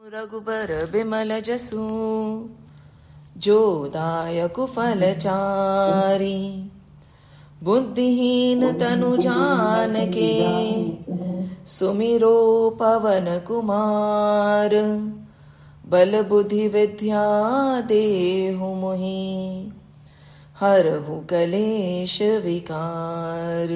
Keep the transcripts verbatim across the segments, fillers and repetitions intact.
रघुबर बिमल जसु जो दायक फलचारी। बुद्धिहीन तनु जान के सुमिरो पवन कुमार। बल बुद्धि विद्या देहु मोहि हरहु कलेश विकार।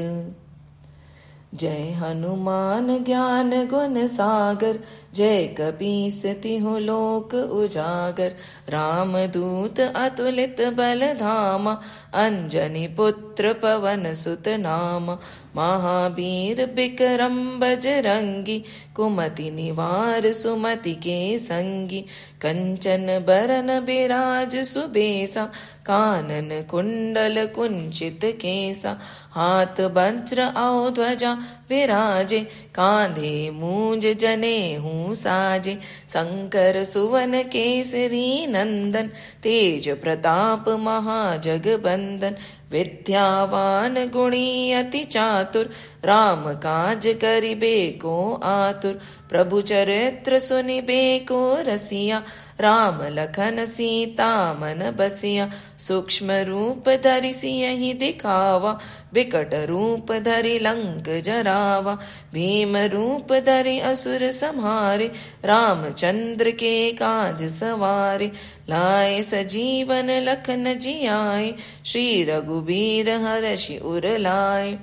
जय हनुमान ज्ञान गुण सागर जय कपीस तिहु लोक उजागर। राम दूत अतुलित बल धामा अंजनी पुत्र पवन सुत नामा। महावीर बिक्रम बजरंगी कुमति निवार सुमति के संगी। कंचन बरन बिराज सुबेसा कानन कुंडल कुंचित केसा। हाथ वज्र औ ध्वजा विराजे कांधे मूंज जनेऊ साजे। शंकर सुवन केसरी नंदन तेज प्रताप महाजगबंदन। विद्यावान गुणी अति चातुर राम काज करिबे को आतुर। प्रभु चरित्र सुनिबे को रसिया राम लखन सीता मन बसिया। सूक्ष्म रूप धरि सियहि दिखावा विकट रूप धरि लंक जरावा। भीम रूप धरि असुर संहारे रामचंद्र के काज सवारे। लाए सजीवन लखन जियाए श्री रघुबीर हरषि उर लाए।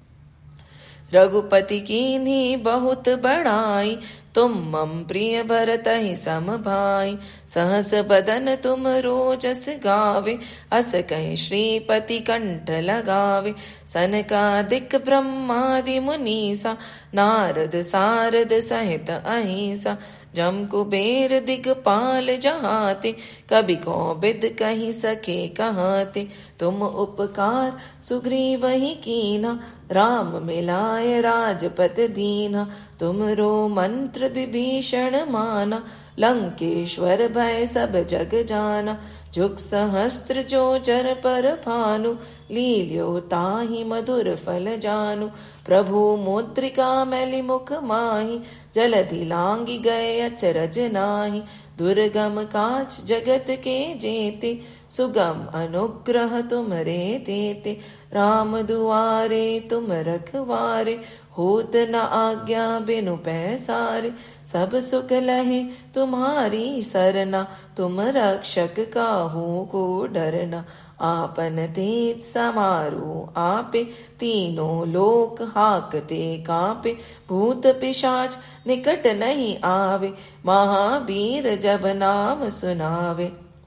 रघुपति कीन्ही बहुत बड़ाई तुम मम प्रिय भरतहि सम भाई। सहस बदन तुम रोजस गावे अस कहि श्रीपति कंठ लगावे। सनकादिक ब्रह्मादि मुनीसा नारद सारद सहित अहिंसा। जम कुबेर दिगपाल जहाते कबि कोबिद कहि सके कहाते। तुम उपकार सुग्रीवहि कीन्हा राम मिलाय राजपत दीन्हा। तुमरो मंत्र विभीषण माना लंकेश्वर भय सब जग जाना। जुग सहस्त्र जो जन पर भानु लील्यो ताहि मधुर फल जानु। प्रभु मुद्रिका मैली मुख माहि जलधि लांगी गए अचरज नाहि। दुर्गम काज जगत के जेते सुगम अनुग्रह तुमरे तेते। राम दुआरे तुम रखवारे होत न आज्ञा बिनु पैसारे। सब सुख लहे तुम्हारी सरना तुम रक्षक काहू को डरना। आपन तेज समारो आपे तीनों लोक हाकते कापे। भूत पिशाच निकट नहीं आवे महावीर जब नाम सुनावे।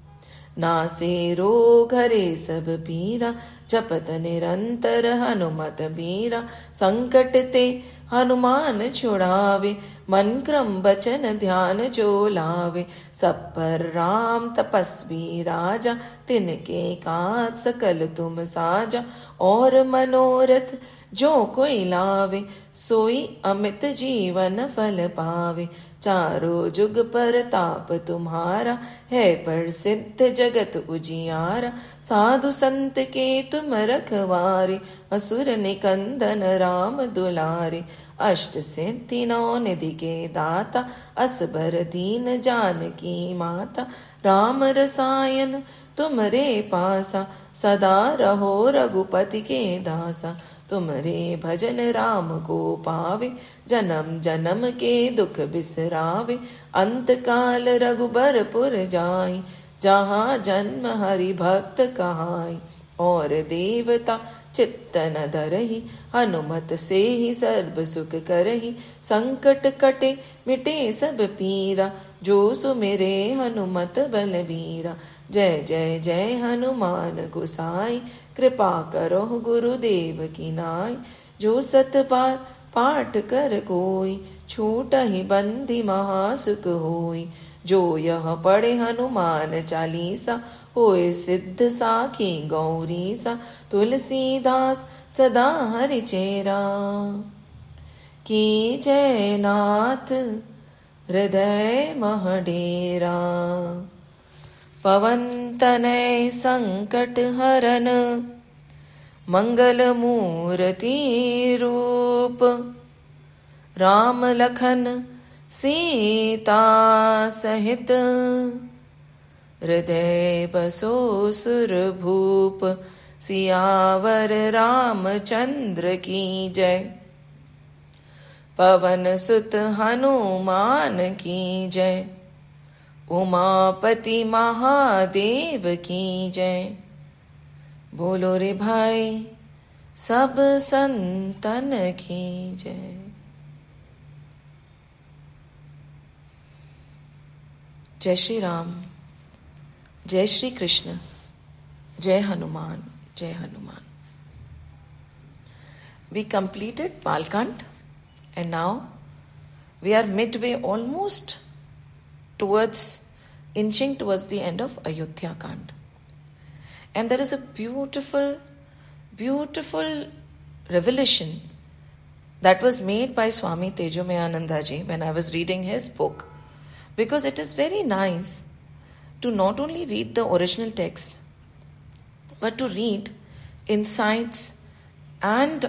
नासे रोग हरे सब पीरा जपत निरंतर हनुमत बीरा। संकट ते हनुमान छुड़ावे मन क्रम बचन ध्यान जो लावे। सब पर राम तपस्वी राजा तिनके काज सकल तुम साजा। और मनोरथ जो कोई लावे सोई अमित जीवन फल पावे। चारों जुग पर ताप तुम्हारा है प्रसिद्ध जगत उजियारा। साधु संत के तुम रखवारे असुर निकंदन राम दुलारे। अष्ट सिद्धि नौ निधि के दाता असबर दीन जानकी माता। राम रसायन तुमरे पासा सदा रहो रघुपति के दासा। तुमरे भजन राम को पावे जन्म जन्म के दुख बिसरावे। अंत काल रघुबरपुर जाई जहाँ जन्म हरि भक्त कहाई। और देवता चित्त न धरहि हनुमत से ही सर्व सुख करहि। संकट कटे मिटे सब पीरा जो सुमिरे हनुमत बलबीरा। जय जय जय हनुमान गोसाई कृपा करो गुरुदेव की नाई। जो सत बार पाठ कर कोई छूटहि बंदी महासुख होई। जो यह पढ़े हनुमान चालीसा होए सिद्ध साखी गौरीसा। तुलसीदास सदा हरि चेरा की जय नाथ हृदय मह डेरा। पवन तनय संकट हरन मंगल मूर्ति रूप। राम लखन सीता सहित हृदय बसो सुर भूप सियावर रामचंद्र की जय। पवन सुत हनुमान की जय। उमापति महादेव की जय। बोलो रे भाई सब संतन की जय। जय श्री राम, जय श्री कृष्ण, जय हनुमान, जय Hanuman. We completed Balkand and now we are midway, almost towards inching towards the end of Ayodhya Kand. And there is a beautiful, beautiful revelation that was made by Swami Tejomayananda ji when I was reading his book. Because it is very nice to not only read the original text, but to read insights and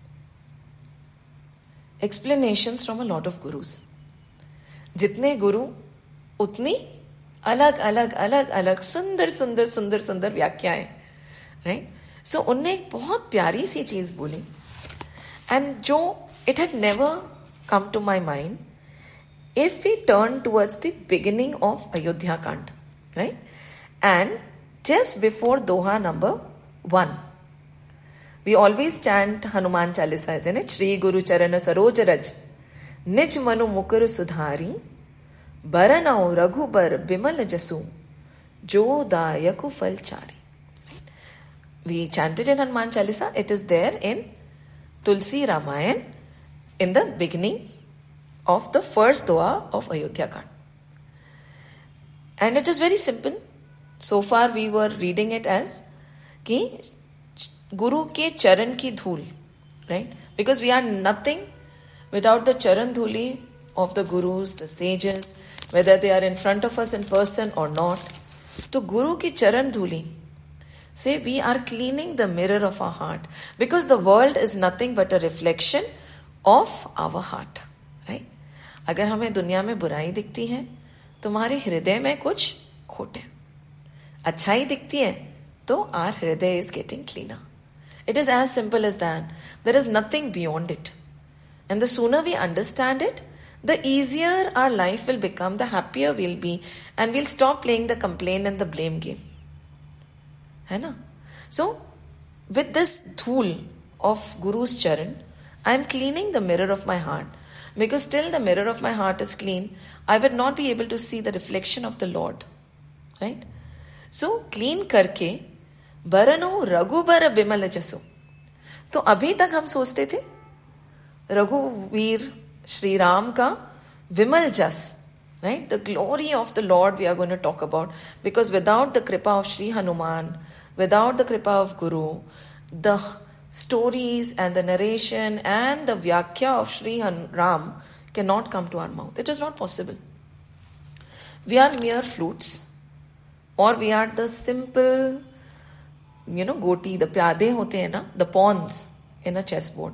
explanations from a lot of gurus. जितने गुरु उतनी अलग अलग अलग अलग सुंदर सुंदर सुंदर सुंदर व्याख्याएं, राइट? सो उनने एक बहुत प्यारी सी चीज बोली, एंड जो it had never come to my mind if we turn towards the beginning of Ayodhya Kand, right? And just before Doha number one, we always chant Hanuman Chalisa, isn't it? Shri Guru Charana Saroj Raj, Nij Manu Mukur Sudhari, Baranau Raghubar Bimal Jasu, Jo Dayaku Fal Chari. We chanted in Hanuman Chalisa. It is there in Tulsi Ramayan in the beginning of the first dua of Ayodhya Kand. And it is very simple. So far we were reading it as ki Guru ke charan ki dhool, right? Because we are nothing without the charan dhuli of the Gurus, the sages, whether they are in front of us in person or not. So Guru ki charan dhuli, say we are cleaning the mirror of our heart, because the world is nothing but a reflection of our heart, right? अगर हमें दुनिया में बुराई दिखती है, तुम्हारे हृदय में कुछ खोट है। अच्छाई दिखती है तो आर हृदय is getting cleaner. It is as simple as that. There is nothing beyond it, and the sooner we understand it, the easier our life will become, the happier will be, and will stop playing the complain and the blame game, है ना? So with this धूल of guru's चरण, I am cleaning the mirror of my heart. Because till the mirror of my heart is clean, I would not be able to see the reflection of the Lord. Right? So, clean करके बरनो रघुबर बिमल जसो. तो अभी तक हम सोचते थे रघुवीर श्री राम का विमल जस, right? The glory of the Lord we are going to talk about. Because without the kripa of Shri Hanuman, without the kripa of Guru, the stories and the narration and the vyakhya of Shri Ram cannot come to our mouth. It is not possible. We are mere flutes, or we are the simple, you know, goti, the pyade hote hai na, the pawns in a chessboard.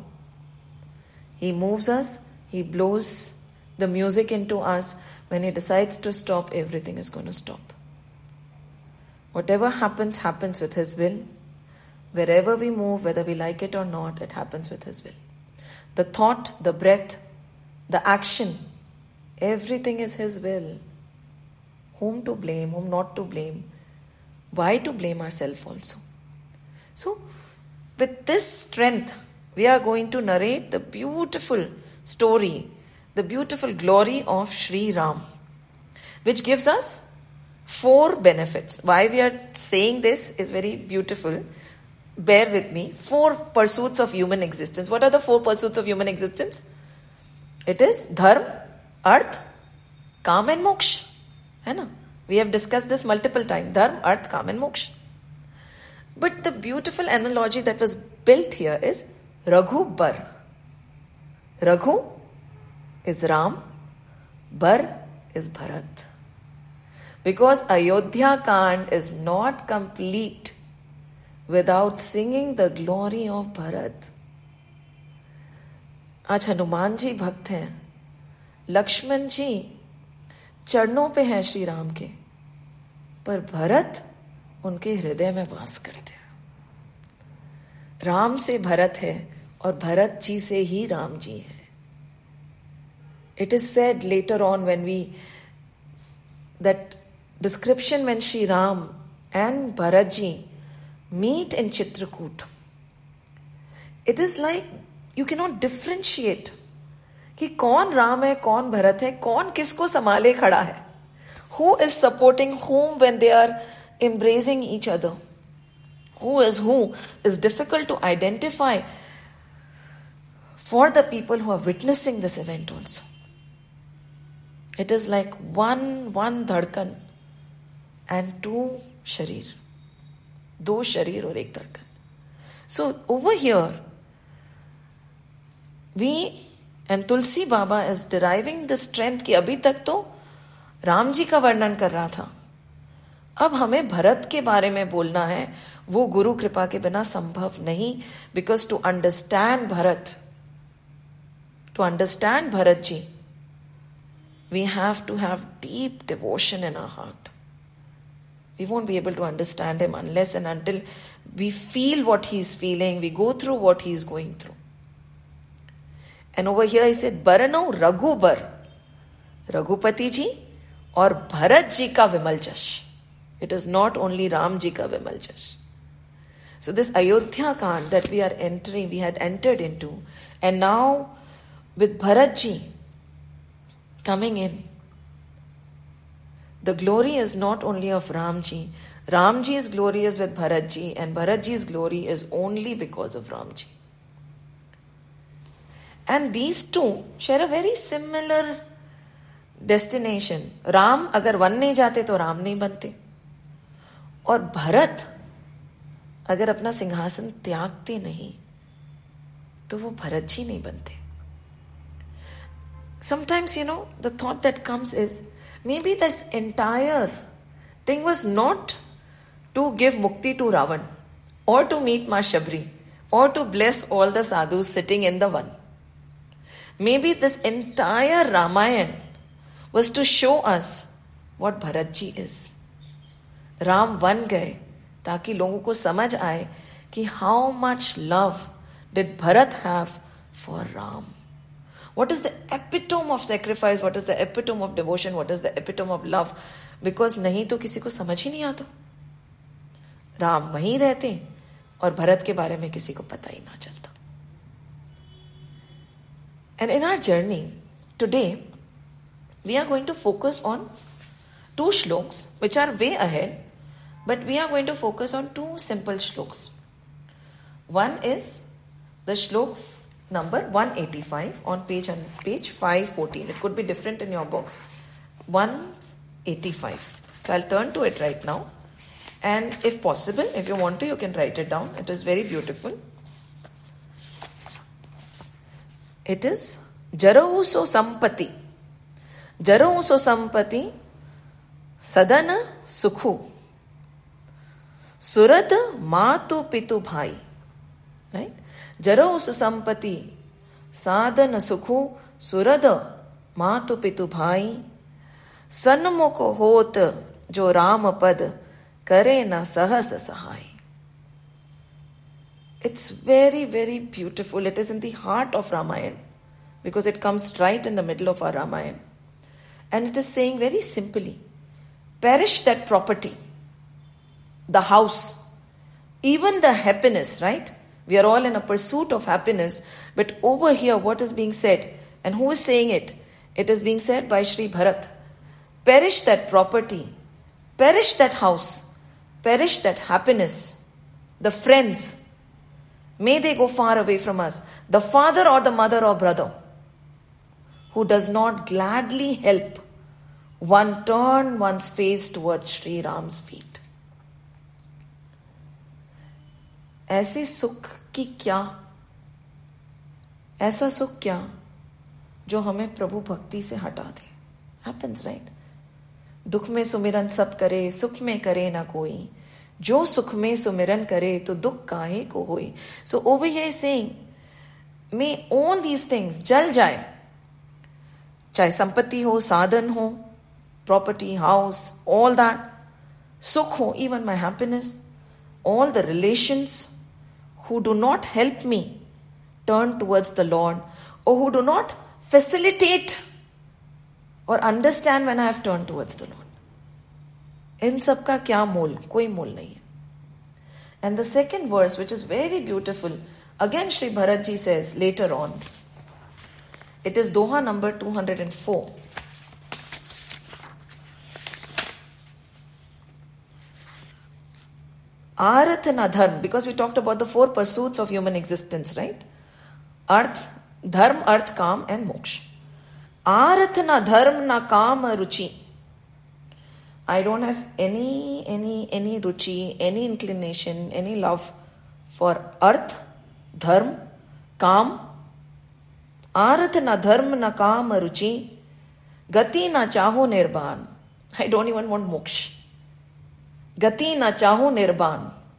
He moves us, he blows the music into us. When he decides to stop, everything is going to stop. Whatever happens, happens with his will. Wherever we move, whether we like it or not, it happens with his will. The thought, the breath, the action, everything is his will. Whom to blame, whom not to blame. Why to blame ourselves also? So, with this strength, we are going to narrate the beautiful story, the beautiful glory of Shri Ram, which gives us four benefits. Why we are saying this is very beautiful. Bear with me. Four pursuits of human existence. What are the four pursuits of human existence? It is dharma, arth, काम and moksha. है ना? We have discussed this multiple times. Dharma, arth, काम and moksha. But the beautiful analogy that was built here is Raghu Bar. Raghu is Ram, Bar is Bharat. Because Ayodhya Kand is not complete without singing the glory of Bharat. आज हनुमान जी भक्त हैं, लक्ष्मण जी चरणों पे हैं श्री राम के, पर भरत उनके हृदय में वास करते हैं। राम से भरत है और भरत जी से ही राम जी है। It is said later on when we, that description when Shri Ram and Bharat ji meet in Chitrakoot, it is like you cannot differentiate कि कौन राम है, कौन भरत है, कौन किसको संभाले खड़ा है. Who is supporting whom when they are embracing each other? Who is who is difficult to identify for the people who are witnessing this event also. It is like one, one धड़कन and two sharir. दो शरीर और एक धड़कन. So over here, we and Tulsi Baba is deriving the strength कि अभी तक तो राम जी का वर्णन कर रहा था, अब हमें भरत के बारे में बोलना है. वो गुरु कृपा के बिना संभव नहीं. Because to understand Bharat, to understand Bharat ji, we have to have deep devotion in our heart. We won't be able to understand him unless and until we feel what he's feeling, we go through what he's going through. And over here he said, Barano Raghubar, Raghupati ji और भरत जी का विमल जश. It is not only Ram ji ka vimal jash. So this Ayodhya Kand that we are entering, we had entered into, and now with Bharat ji coming in, the glory is not only of Ram ji. Ram ji's glory is with Bharat ji, and Bharat ji's glory is only because of Ram ji. And these two share a very similar destination. Ram अगर वन नहीं जाते तो राम नहीं बनते, और भरत अगर अपना सिंहासन त्यागते नहीं तो वो भरत जी नहीं बनते. Sometimes, you know, the thought that comes is, maybe this entire thing was not to give mukti to Ravan, or to meet Ma Shabri, or to bless all the sadhus sitting in the one. Maybe this entire Ramayana was to show us what Bharat ji is. Ram बन गए ताकि लोगों को समझ आए कि how much love did Bharat have for Ram. What is the epitome of sacrifice? What is the epitome of devotion? What is the epitome of love? Because नहीं तो किसी को समझ ही नहीं आता. राम वहीं रहते और भरत के बारे में किसी को पता ही ना चलता. And in our journey today, we are going to focus on two shloks which are way ahead, but we are going to focus on two simple shloks. One is the shlok number one eighty-five on page on page five fourteen. It could be different in your box. one eighty-five. So I'll turn to it right now, and if possible, if you want to, you can write it down. It is very beautiful. It is Jarau so sampati. Jarau so sampati sadana sukhu. Surad matu pitu bhai. Right? Jarau so sampati sadana sukhu. Surad matu pitu bhai. Sanmukh hot jo ram pad kare na sahas sahai. It's very, very beautiful. It is in the heart of Ramayana because it comes right in the middle of our Ramayana. And it is saying very simply, perish that property, the house, even the happiness, right? We are all in a pursuit of happiness. But over here, what is being said? And who is saying it? It is being said by Shri Bharat. Perish that property, perish that house, perish that happiness, the friends. May they go far away from us. The father or the mother or brother who does not gladly help one turn one's face towards Sri Ram's feet. ऐसे सुख की क्या, ऐसा सुख क्या जो हमें प्रभु भक्ति से हटा दे. Happens, right? दुख में सुमिरन सब करे, सुख में करे ना कोई. जो सुख में सुमिरन करे तो दुख काहे को होई. So over here is saying, may all these things जल जाए चाहे संपत्ति हो, साधन हो, प्रॉपर्टी, हाउस, ऑल दैट, सुख हो, even my happiness, all the relations who do not help me turn towards the Lord, or who do not facilitate or understand when I have turned towards the Lord. In सब का क्या मोल? कोई मोल नहीं है. And the second verse, which is very beautiful, again Shri Bharat Ji says later on, it is Doha number two hundred four. Arth na dharm, because we talked about the four pursuits of human existence, right? Arth, dharm, arth, kam and moksha. Arth na dharm na kam ruchi. I don't have any, any, any ruchi, any inclination, any love for arth, dharm, kam. Arth na dharm na kam ruchi. Gati na chaho nirban. I don't even want moksha. गति न चाहूं निर्बान.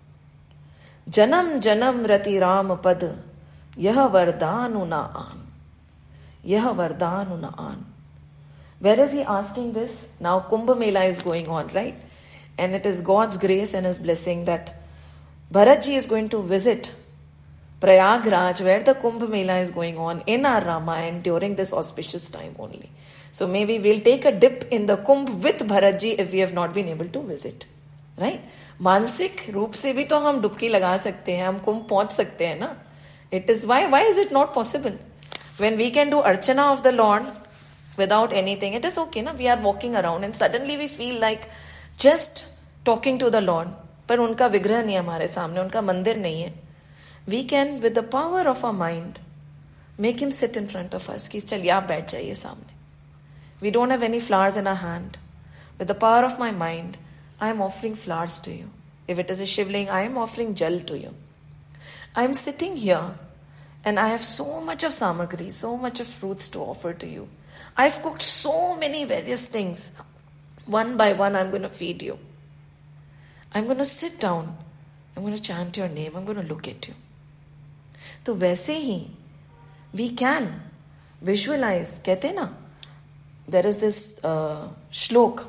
जन्म जन्म रति राम पद, यह वरदानु न आन. यह वरदानु न आन. Where is he asking this? Now Kumbh Mela is going on, right? And it is God's grace and his blessing that Bharatji is going to visit Prayagraj, where the Kumbh Mela is going on in our Ramayana during this auspicious time only. So maybe we'll take a dip in the Kumbh with Bharatji if we have not been able to visit. Right right? मानसिक रूप से भी तो हम डुबकी लगा सकते हैं, हम कुंभ पहुंच सकते हैं ना. It is why why is it not possible when we can do archana of the lord without anything? It is okay ना. We are walking around and suddenly we feel like just talking to the lord, पर उनका विग्रह नहीं है हमारे सामने, उनका मंदिर नहीं है. We can with the power of a mind make him sit in front of us कि चलिए आप बैठ जाइए सामने. We don't have any flowers in our hand. With the power of my mind I am offering flowers to you. If it is a shivling, I am offering jal to you. I am sitting here and I have so much of samagri, so much of fruits to offer to you. I have cooked so many various things. One by one, I am going to feed you. I am going to sit down. I am going to chant your name. I am going to look at you. तो वैसे ही we can visualize. कहते हैं ना, there is this uh, shlok.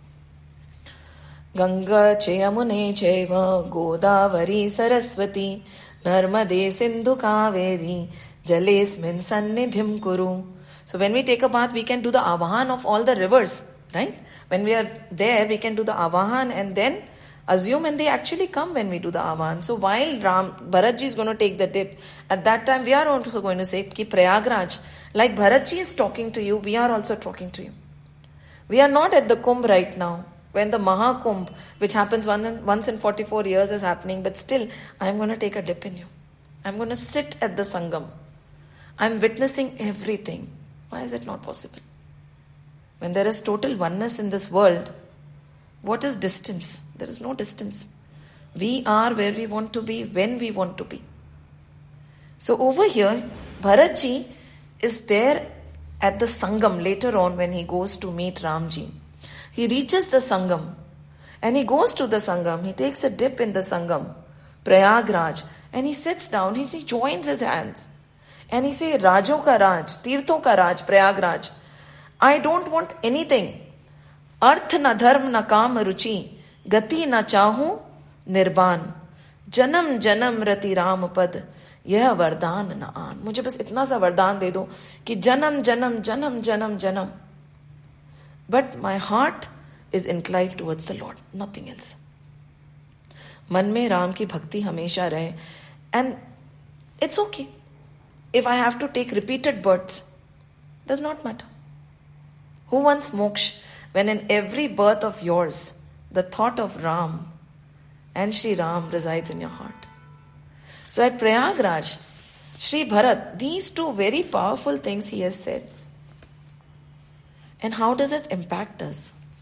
Ganga च यमुने चैव गोदावरी सरस्वती नर्मदे सिंधु कावेरी जलेस्मिन् सन्निधिं कुरु. So when we take a bath, we can do the avahan of all the rivers, right? When we are there, we can do the avahan and then assume, and they actually come when we do the avahan. So while Ram Bharatji is going to take the dip, at that time we are also going to say ki Prayagraj, like Bharatji is talking to you, we are also talking to you. We are not at the Kumbh right now, when the Mahakumbh, which happens one, once in forty-four years, is happening, but still, I am going to take a dip in you. I am going to sit at the Sangam. I am witnessing everything. Why is it not possible? When there is total oneness in this world, what is distance? There is no distance. We are where we want to be, when we want to be. So over here, Bharatji is there at the Sangam later on when he goes to meet Ramji. He reaches the Sangam and he goes to the Sangam. He takes a dip in the Sangam, Prayagraj, and he sits down. He, he joins his hands and he says, Rajo ka Raj, Tirtho ka Raj, Prayagraj. I don't want anything. Arth na dharm na kam ruchi, gati na chahu nirban. Janam janam rati ram pad, यह वरदान न आन. मुझे बस इतना सा वरदान दे दो कि जन्म जन्म जन्म जन्म जन्म. But my heart is inclined towards the Lord, nothing else. मन में राम की भक्ति हमेशा रहे. And it's okay. If I have to take repeated births, does not matter. Who wants moksha when in every birth of yours, the thought of Ram and Shri Ram resides in your heart? So at Prayagraj, Shri Bharat, these two very powerful things he has said. And how does it impact us?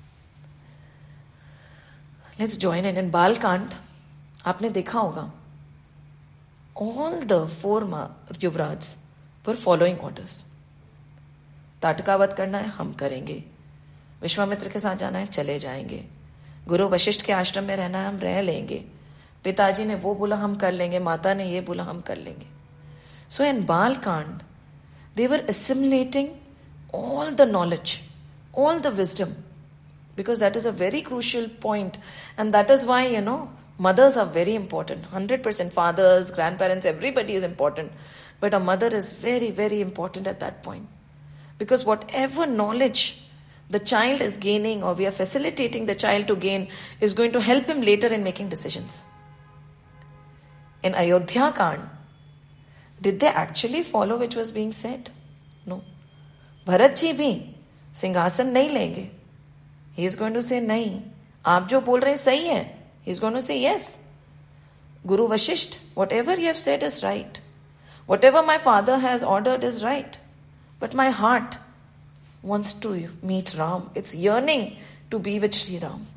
Let's join in. In Balkand, आपने देखा होगा, all the four Yuvraj were following orders. ताटकावध करना है, हम करेंगे. विश्वामित्र के साथ जाना है, चले जाएंगे. गुरु वशिष्ठ के आश्रम में रहना है, हम रह लेंगे. पिताजी ने वो बोला, हम कर लेंगे. माता ने ये बोला, हम कर लेंगे. So in Balkand, they were assimilating all the knowledge, all the wisdom, because that is a very crucial point. And that is why, you know, mothers are very important. one hundred percent fathers, grandparents, everybody is important. But a mother is very, very important at that point. Because whatever knowledge the child is gaining, or we are facilitating the child to gain, is going to help him later in making decisions. In Ayodhya Kand, did they actually follow which was being said? No. Bharat ji bhi singhasan nahi lenge. He is going to say, nahi, aap jo bol rahe hain sahi hai. He is going to say, yes. Guru Vashisht, whatever you have said is right. Whatever my father has ordered is right. But my heart wants to meet Ram. It's yearning to be with Shri Ram.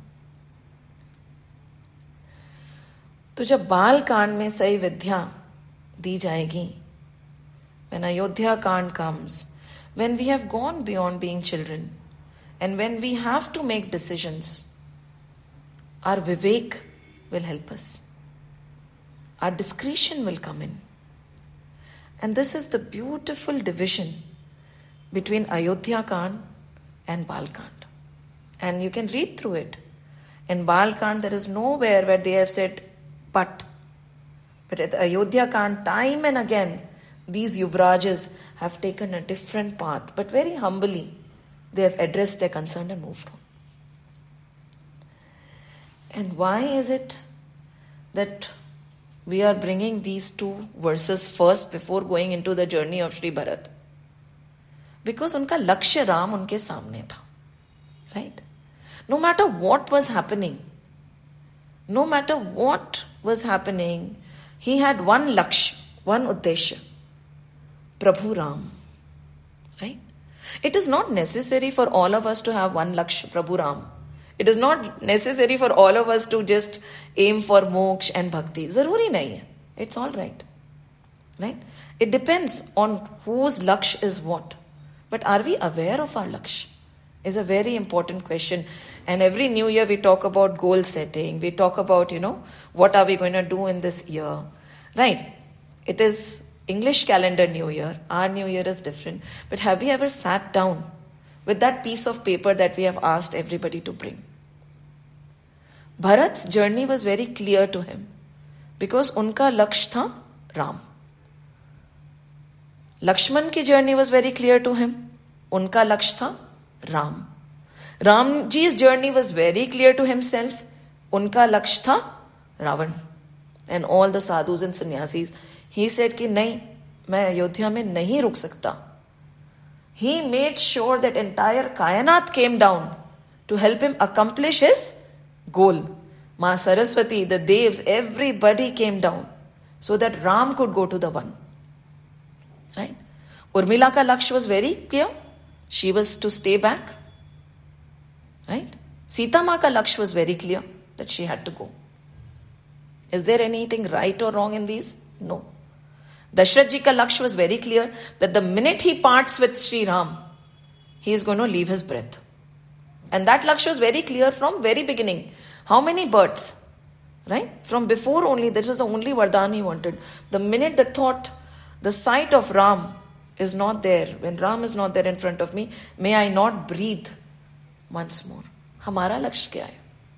तो जब बाल कांड में सही विद्या दी जाएगी, when Ayodhya Kand comes, when we have gone beyond being children, and when we have to make decisions, our vivek will help us. Our discretion will come in. And this is the beautiful division between Ayodhya Kand and Bal Kand. And you can read through it. In Bal Kand, there is nowhere where they have said, but. But at Ayodhya Kand, time and again, these Yuvrajas have taken a different path. But very humbly, they have addressed their concern and moved on. And why is it that we are bringing these two verses first before going into the journey of Shri Bharat? Because unka lakshya Ram unke samne tha. Right? No matter what was happening, no matter what was happening, he had one lakshya, one uddeshya. Prabhu Ram. Right? It is not necessary for all of us to have one lakshya, Prabhu Ram. It is not necessary for all of us to just aim for moksha and bhakti. Zaruri nahi hai. It's all right. Right? It depends on whose lakshya is what. But are we aware of our lakshya? Is a very important question. And every new year we talk about goal setting. We talk about, you know, what are we going to do in this year. Right? It is English calendar new year. Our new year is different. But have we ever sat down with that piece of paper that we have asked everybody to bring? Bharat's journey was very clear to him because unka lakshya tha Ram. Lakshman ki journey was very clear to him. Unka lakshya tha Ram. Ramji's journey was very clear to himself. Unka lakshya tha Ravan. And all the sadhus and sannyasis. He said ki nahi, main Ayodhya mein nahi ruk sakta. He made sure that entire Kayanat came down to help him accomplish his goal. Ma Saraswati, the Devs, everybody came down so that Ram could go to the one. Right? Urmila ka lakshya was very clear. She was to stay back. Right? Sita Ma ka lakshya was very clear that she had to go. Is there anything right or wrong in these? No. Dashrath ji ka lakshya was very clear that the minute he parts with Sri Ram, he is going to leave his breath. And that lakshya was very clear from very beginning. How many birds? Right? From before only, that was the only Vardhan he wanted. The minute the thought, the sight of Ram is not there, when Ram is not there in front of me, may I not breathe once more. Hamara lakshya kya hai?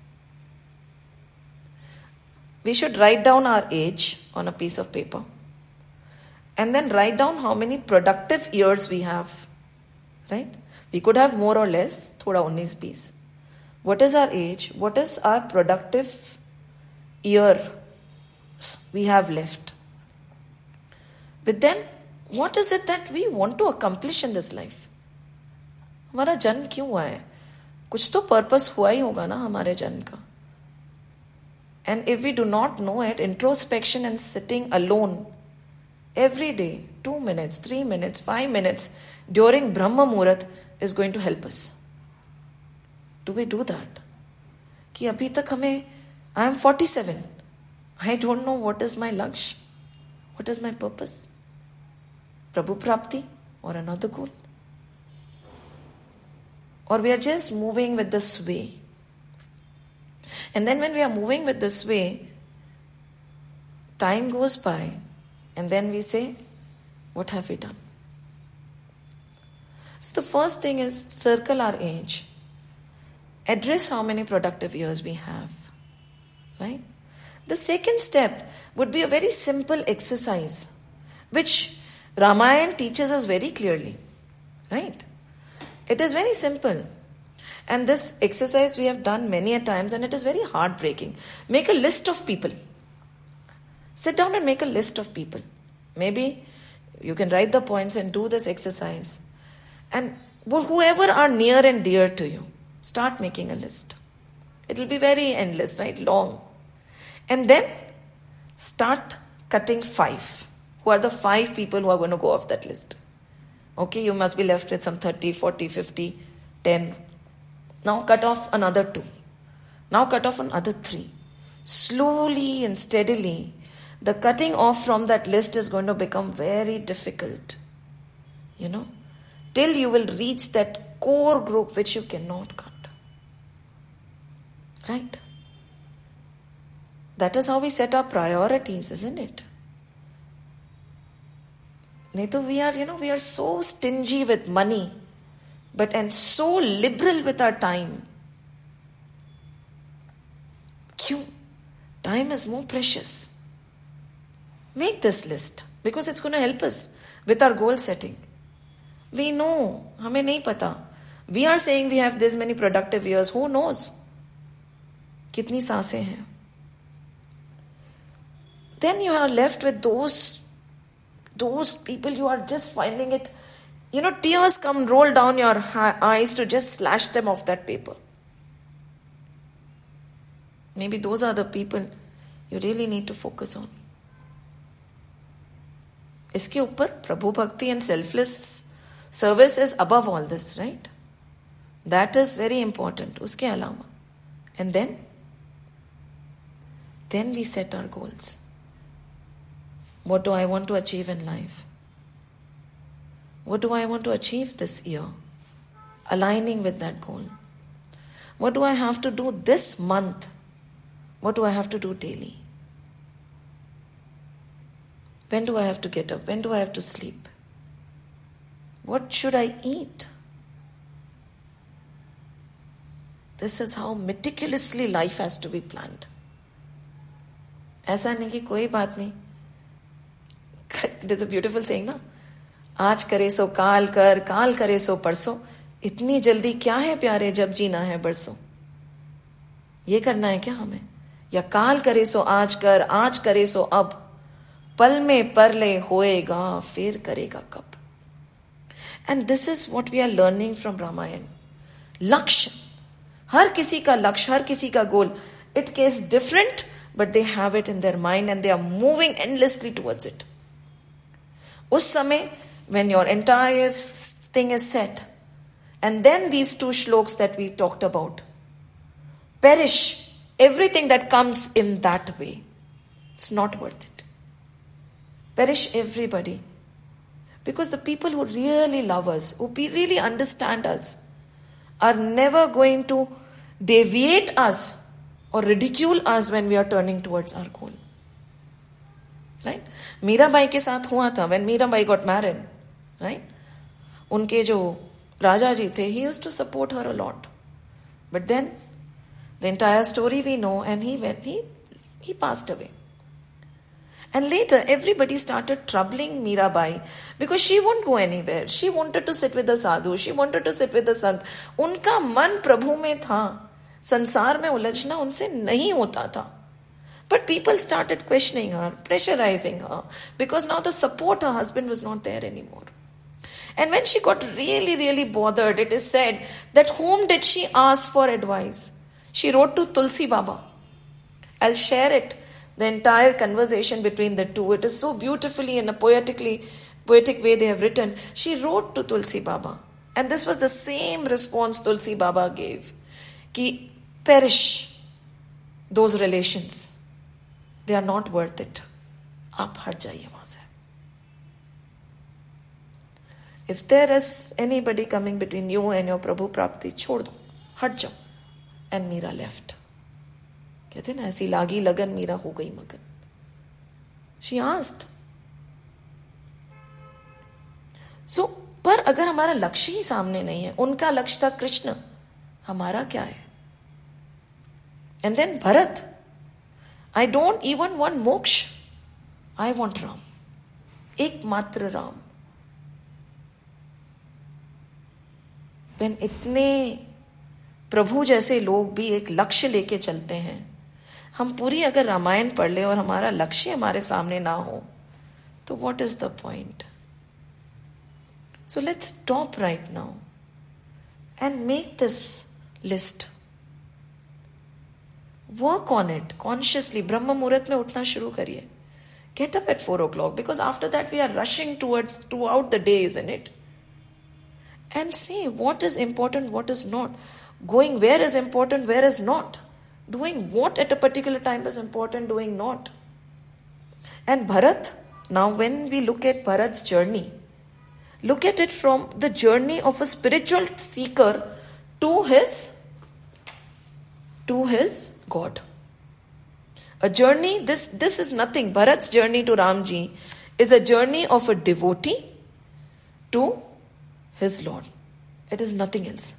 We should write down our age on a piece of paper. And then write down how many productive years we have. Right? We could have more or less, thoda unnice piece. What is our age? What is our productive year we have left? But then, what is it that we want to accomplish in this life? हमारा जन्म क्यों हुआ है? कुछ तो purpose हुआ ही होगा ना हमारे जन्म का. And if we do not know it, introspection and sitting alone every day, two minutes, three minutes, five minutes during Brahma Muhurat is going to help us. Do we do that? कि अभी तक हमें, I am forty-seven. I don't know what is my lakshya. What is my purpose? Prabhu Prapti or another goal? Or we are just moving with the sway. And then when we are moving with this way, time goes by and then we say, what have we done? So the first thing is circle our age. Address how many productive years we have. Right? The second step would be a very simple exercise, which Ramayana teaches us very clearly. Right? It is very simple. And this exercise we have done many a times, and it is very heartbreaking. Make a list of people. Sit down and make a list of people. Maybe you can write the points and do this exercise. And whoever are near and dear to you, start making a list. It will be very endless, right? Long. And then start cutting five. Who are the five people who are going to go off that list? Okay, you must be left with some thirty, forty, fifty, ten. Now cut off another two. Now cut off another three. Slowly and steadily, the cutting off from that list is going to become very difficult. You know, till you will reach that core group which you cannot cut. Right? That is how we set our priorities, isn't it? Netu, we are, you know, we are so stingy with money, but and so liberal with our time. Kyun? Time is more precious. Make this list because it's going to help us with our goal setting. We know, हमें नहीं पता. We are saying we have this many productive years. Who knows? कितनी सांसें हैं? Then you are left with those, those people you are just finding it, you know, tears come roll down your eyes to just slash them off that paper. Maybe those are the people you really need to focus on. इसके ऊपर प्रभु भक्ति and selfless service is above all this, right? That is very important. उसके अलावा. And then, then we set our goals. What do I want to achieve in life? What do I want to achieve this year? Aligning with that goal. What do I have to do this month? What do I have to do daily? When do I have to get up? When do I have to sleep? What should I eat? This is how meticulously life has to be planned. ऐसा नहीं कि कोई बात नहीं. There's a beautiful saying, ना? आज करे सो काल कर, काल करे सो परसों. इतनी जल्दी क्या है प्यारे जब जीना है बरसों. ये करना है क्या हमें? या काल करे सो आज कर, आज करे सो अब. पल में परले होएगा, फिर करेगा कब. And this is what we are learning from Ramayana. लक्ष्य. हर किसी का लक्ष्य, हर किसी का गोल. It is different, but they have it in their mind and they are moving endlessly towards it. उस समय, when your entire thing is set, and then these two shloks that we talked about, perish everything that comes in that way. It's not worth it. Perish everybody. Because the people who really love us, who really understand us, are never going to deviate us or ridicule us when we are turning towards our goal. Right? Mirabai के साथ हुआ था when Mirabai got married. Right? उनके जो राजा जी थे, he used to support her a lot. But then, the entire story we know, and he went, he, he passed away. And later, everybody started troubling Mirabai because she won't go anywhere. She wanted to sit with the sadhu. She wanted to sit with the sant. उनका मन प्रभु में था. संसार में उलझना उनसे नहीं होता था. But people started questioning her, pressurizing her, because now the support her husband was not there anymore. And when she got really, really bothered, it is said that whom did she ask for advice? She wrote to Tulsi Baba. I'll share it. The entire conversation between the two. It is so beautifully in a poetically, poetic way they have written. She wrote to Tulsi Baba. And this was the same response Tulsi Baba gave. Ki perish those relations. They are not worth it. Aap hat jaiye wahan se. If there is anybody coming between you and your Prabhu Prapti, chhod do. Hat jao. And Meera left. कहते ना ऐसी लागी लगन मीरा हो गई मगन. She asked. So पर अगर हमारा लक्ष्य ही सामने नहीं है, उनका लक्ष्य था कृष्ण, हमारा क्या है? And then Bharat, I don't even want moksha, I want Ram, एकमात्र राम। when इतने प्रभु जैसे लोग भी एक लक्ष्य लेके चलते हैं, हम पूरी अगर रामायण पढ़ ले और हमारा लक्ष्य हमारे सामने ना हो, तो what is the point? So let's stop right now and make this list. Work on it consciously. ब्रह्म मुहूर्त में उठना शुरू करिए. Get up at four o'clock, because after that we are rushing towards throughout the day, isn't it? And see what is important, what is not. Going where is important, where is not. Doing what at a particular time is important, doing not. And Bharat, now when we look at Bharat's journey, look at it from the journey of a spiritual seeker to his to his God. A journey, this, this is nothing. Bharat's journey to Ramji is a journey of a devotee to his Lord. It is nothing else.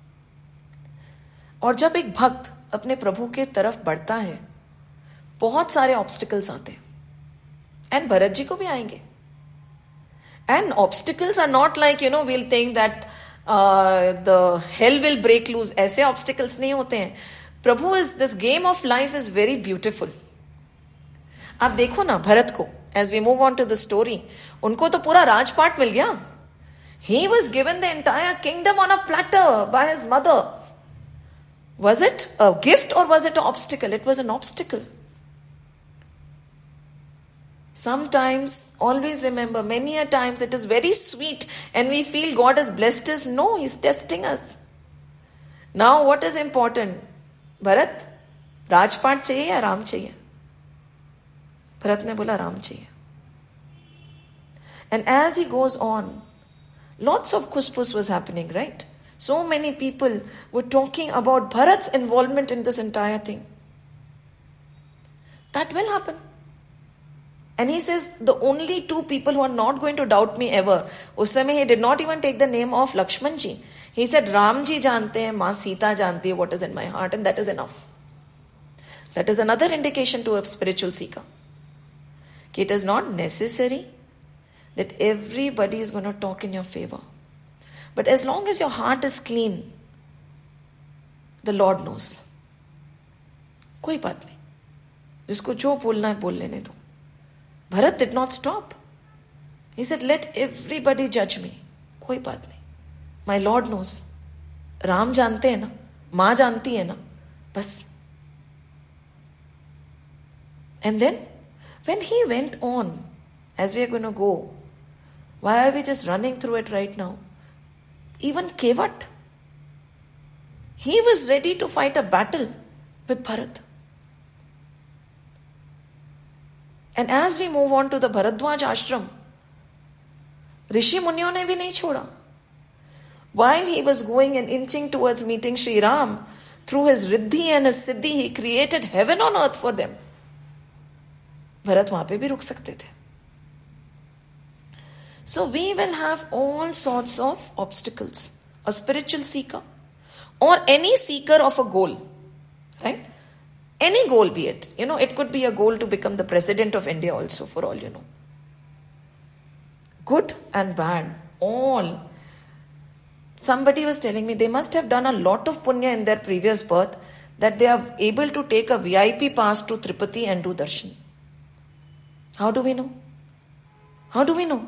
और जब एक भक्त अपने प्रभु के तरफ बढ़ता है, बहुत सारे ऑब्स्टिकल्स आते हैं, एंड भरत जी को भी आएंगे. And obstacles are not like, you know, we'll think that uh, the hell will break loose. ऐसे obstacles नहीं होते हैं. प्रभु is, this game of life is very beautiful. आप देखो ना भरत को, as we move on to the story, उनको तो पूरा राजपाट मिल गया. He was given the entire kingdom on a platter by his mother. Was it a gift or was it an obstacle? It was an obstacle. Sometimes, always remember, many a times it is very sweet and we feel God has blessed us. No, He's testing us. Now what is important? Bharat, राजपाट चाहिए या राम चाहिए? भरत ने बोला राम चाहिए. And as he goes on, lots of kuspus was happening, right? So many people were talking about Bharat's involvement in this entire thing. That will happen. And he says, the only two people who are not going to doubt me ever. उस समय he did not even take the name of Lakshman ji. He said, Ram ji जानते हैं, माँ सीता जानती है what is in my heart, and that is enough. That is another indication to a spiritual seeker. It is not necessary that everybody is going to talk in your favor. But as long as your heart is clean, the Lord knows. कोई बात नहीं. जिसको जो बोलना है बोल लेने दो. Bharat did not stop. He said, let everybody judge me. कोई बात नहीं. My Lord knows. राम जानते हैं ना, माँ जानती है ना, बस. And then, when he went on, as we are going to go, why are we just running through it right now? Even Kevat, he was ready to fight a battle with Bharat. And as we move on to the Bharadwaj ashram, Rishi Munyo ne bhi nahi choda. While he was going and inching towards meeting Sri Ram, through his Riddhi and his Siddhi, he created heaven on earth for them. Bharat wahan pe bhi ruk sakte the. So we will have all sorts of obstacles. A spiritual seeker or any seeker of a goal, right? Any goal be it. You know, it could be a goal to become the president of India also, for all you know. Good and bad, all. Somebody was telling me they must have done a lot of punya in their previous birth that they are able to take a V I P pass to Tirupati and do darshan. How do we know? How do we know?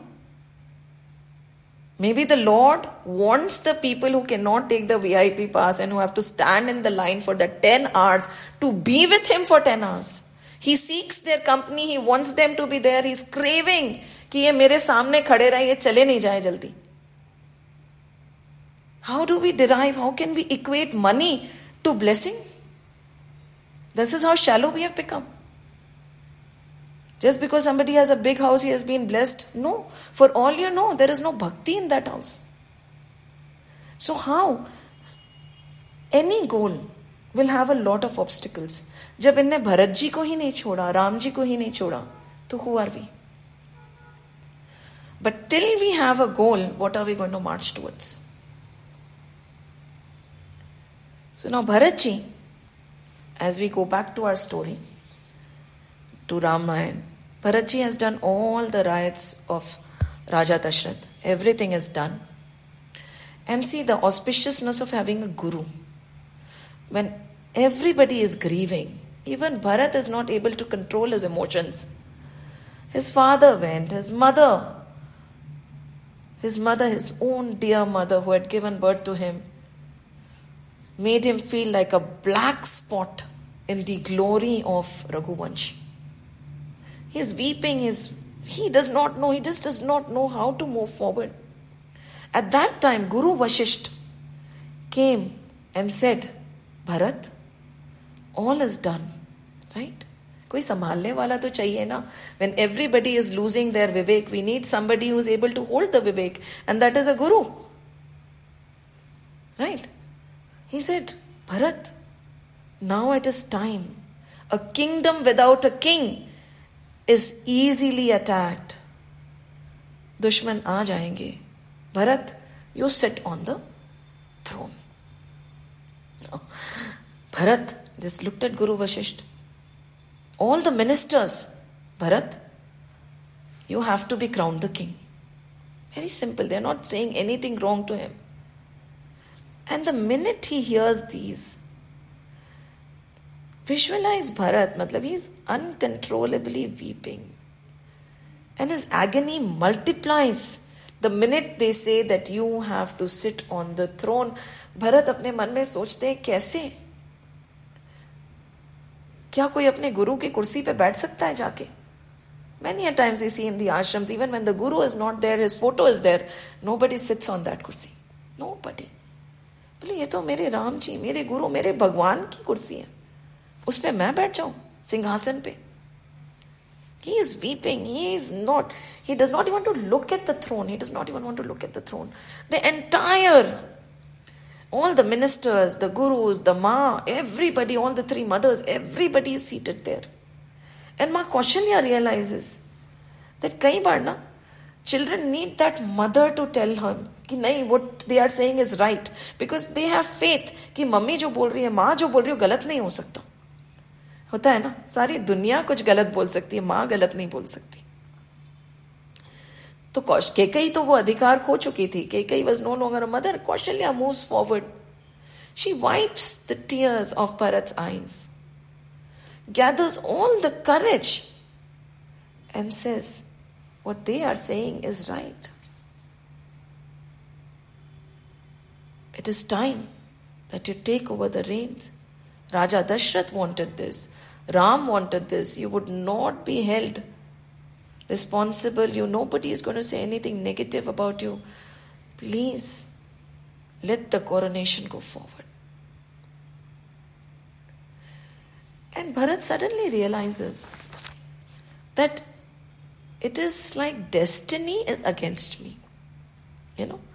Maybe the Lord wants the people who cannot take the V I P pass and who have to stand in the line for the ten hours to be with Him for ten hours. He seeks their company. He wants them to be there. He's craving कि ये मेरे सामने खड़े रहे, ये चले नहीं जाए जल्दी. How do we derive, how can we equate money to blessing? This is how shallow we have become. Just because somebody has a big house, he has been blessed. No. For all you know, there is no bhakti in that house. So how? Any goal will have a lot of obstacles. जब इनने भरत जी को ही नहीं छोड़ा, राम जी को ही नहीं छोड़ा, तो who are we? But till we have a goal, what are we going to march towards? So now Bharatji, as we go back to our story, to Ramayana, Bharatji has done all the rites of Raja Dashrath. Everything is done. And see the auspiciousness of having a guru. When everybody is grieving, even Bharat is not able to control his emotions. His father went, his mother, his mother, his own dear mother who had given birth to him, made him feel like a black spot in the glory of Raghuvansh. He's weeping, he's, he does not know, he just does not know how to move forward. At that time, Guru Vasishtha came and said, Bharat, all is done, right? कोई संभालने वाला तो चाहिए ना. When everybody is losing their vivek, we need somebody who is able to hold the vivek, and that is a guru. Right? He said, Bharat, now it is time. A kingdom without a king is easily attacked. Dushman aa jayenge. Bharat, you sit on the throne. No. Bharat just looked at Guru Vasishtha. All the ministers, Bharat, you have to be crowned the king. Very simple. They are not saying anything wrong to him. And the minute he hears these, visualize Bharat, matlab he is uncontrollably weeping. And his agony multiplies. The minute they say that you have to sit on the throne, Bharat अपने मन में सोचते हैं कैसे? क्या कोई अपने गुरु की कुर्सी पे बैठ सकता है जाके? Many a times we see in the ashrams, even when the guru is not there, his photo is there, nobody sits on that kursi. Nobody. बोले ये तो मेरे राम जी, मेरे गुरु, मेरे भगवान की कुर्सी है. उस पे मैं बैठ जाऊं सिंहासन पे. He is weeping. He is not. He does not even want to look at the throne. He does not even want to look at the throne. The entire, all the ministers, the gurus, the Ma, everybody, all the three mothers, everybody is seated there. And Ma Kaushalya realizes that kai baar na, children need that mother to tell him कि नहीं, what they are saying is right. Because they have faith कि mummy जो बोल रही है, माँ जो बोल रही है, गलत नहीं हो सकता. होता है ना, सारी दुनिया कुछ गलत बोल सकती है, माँ गलत नहीं बोल सकती. तो केकई तो वो अधिकार खो चुकी थी. Kaikeyi was no longer a mother. Kaushalya moves forward. She wipes the tears of Bharat's eyes, gathers all the courage and says, what they are saying is right. It is time that you take over the reins. Raja Dashrath wanted this. Ram wanted this. You would not be held responsible. You, nobody is going to say anything negative about you. Please, let the coronation go forward. And Bharat suddenly realizes that it is like destiny is against me. You know.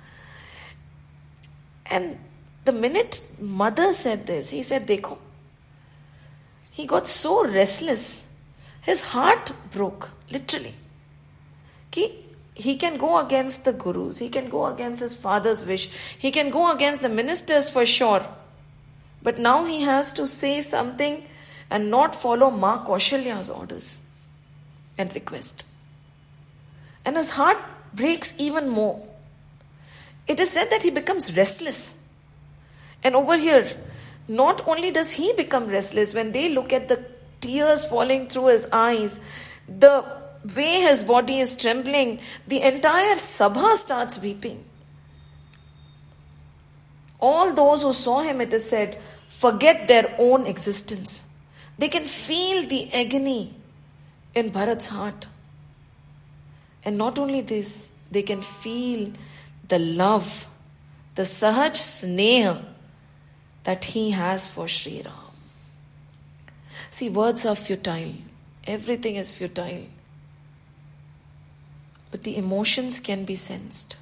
And the minute mother said this, he said, Dekho. He got so restless. His heart broke, literally. He, he can go against the gurus. He can go against his father's wish. He can go against the ministers for sure. But now he has to say something and not follow Ma Kaushalya's orders and request. And his heart breaks even more. It is said that he becomes restless. And over here, not only does he become restless, when they look at the tears falling through his eyes, the way his body is trembling, the entire Sabha starts weeping. All those who saw him, it is said, forget their own existence. They can feel the agony in Bharat's heart. And not only this, they can feel the love, the sahaj sneha that he has for Sri Ram. See, words are futile. Everything is futile. But the emotions can be sensed.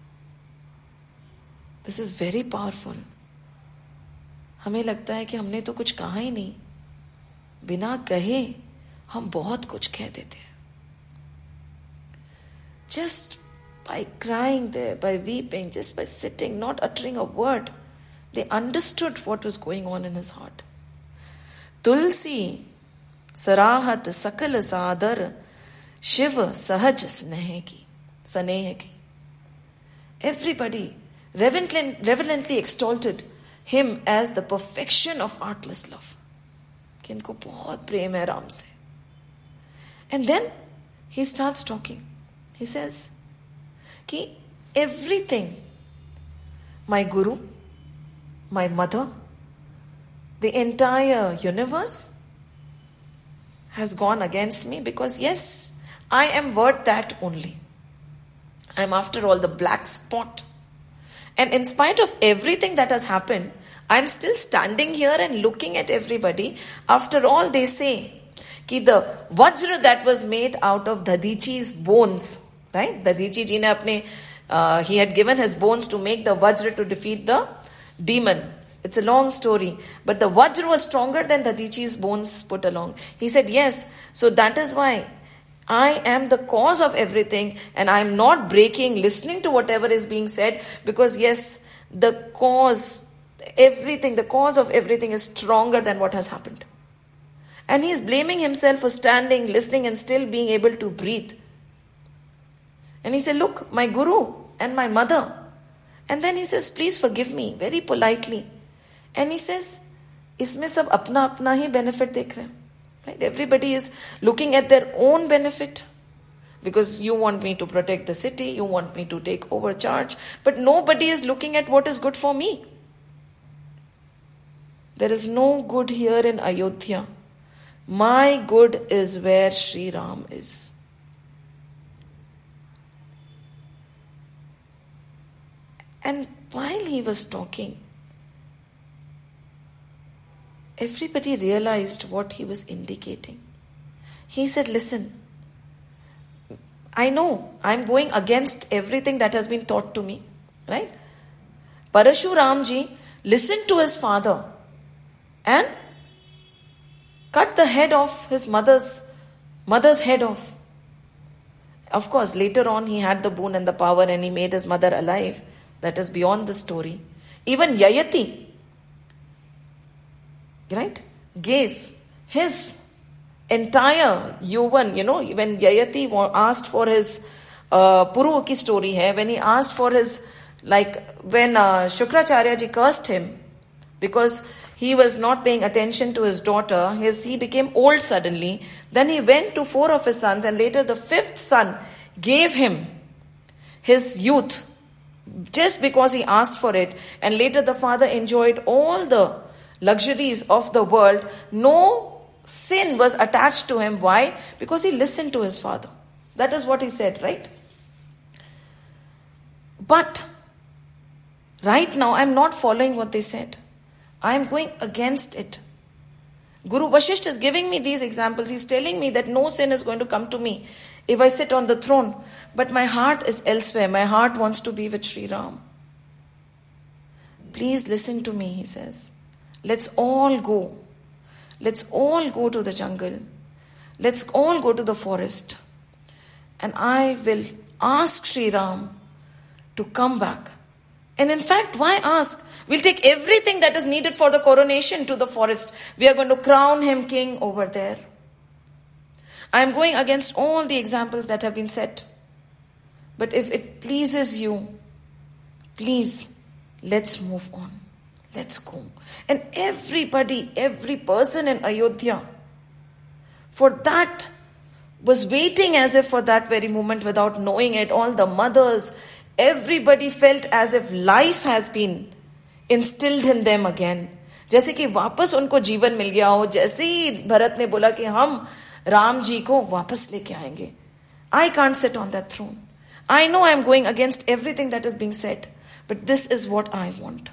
This is very powerful. हमें लगता है कि हमने तो कुछ कहा ही नहीं. बिना कहे हम बहुत कुछ कह देते हैं. Just by crying there, by weeping, just by sitting, not uttering a word, they understood what was going on in his heart. Tulsi sarahat sakal sadar shiv sahaj sneh ki, saneh ki. Everybody reverently, reverently exalted him as the perfection of artless love. कि इनको बहुत प्रेम है राम से. And then he starts talking. He says कि everything, my guru, my mother, the entire universe has gone against me because yes, I am worth that only. I am after all the black spot. And in spite of everything that has happened, I am still standing here and looking at everybody. After all, they say कि the vajra that was made out of Dadichi's bones, right? Dadichi ji ne apne, uh, he had given his bones to make the vajra to defeat the demon. It's a long story. But the vajra was stronger than Dadichi's bones put along. He said, yes, so that is why I am the cause of everything and I am not breaking, listening to whatever is being said because yes, the cause, everything, the cause of everything is stronger than what has happened. And he is blaming himself for standing, listening and still being able to breathe. And he said, look, my guru and my mother. And then he says, please forgive me, very politely. And he says, isme sab apna apna hi benefit dekh rahe hain. Right? Everybody is looking at their own benefit because you want me to protect the city, you want me to take over charge, but nobody is looking at what is good for me. There is no good here in Ayodhya. My good is where Sri Ram is. And while he was talking, everybody realized what he was indicating. He said, listen, I know I'm going against everything that has been taught to me, right? Parashuramji listened to his father and cut the head off his mother's mother's head off. Of course, later on he had the boon and the power and he made his mother alive. That is beyond the story. Even Yayati, right, gave his entire Yuvan, you know, when Yayati asked for his uh, Puru ki story hai, when he asked for his, like when uh, Shukracharya ji cursed him because he was not paying attention to his daughter, his, he became old suddenly. Then he went to four of his sons and later the fifth son gave him his youth just because he asked for it. And later the father enjoyed all the luxuries of the world. No sin was attached to him. Why? Because he listened to his father. That is what he said, right? But right now I am not following what they said. I am going against it. Guru Vasishtha is giving me these examples. He is telling me that no sin is going to come to me if I sit on the throne. But my heart is elsewhere. My heart wants to be with Sri Ram. Please listen to me, he says. Let's all go. Let's all go to the jungle. Let's all go to the forest. And I will ask Sri Ram to come back. And in fact, why ask? We'll take everything that is needed for the coronation to the forest. We are going to crown him king over there. I am going against all the examples that have been set. But if it pleases you, please, let's move on. Let's go. And everybody, every person in Ayodhya, for that, was waiting as if for that very moment without knowing it. All the mothers, everybody felt as if life has been instilled in them again. जैसे कि वापस उनको जीवन मिल गया हो, जैसे ही भरत ने बोला कि हम राम जी को वापस लेके आएंगे. I can't sit on that throne. I know I'm going against everything that is being said, but this is what I want.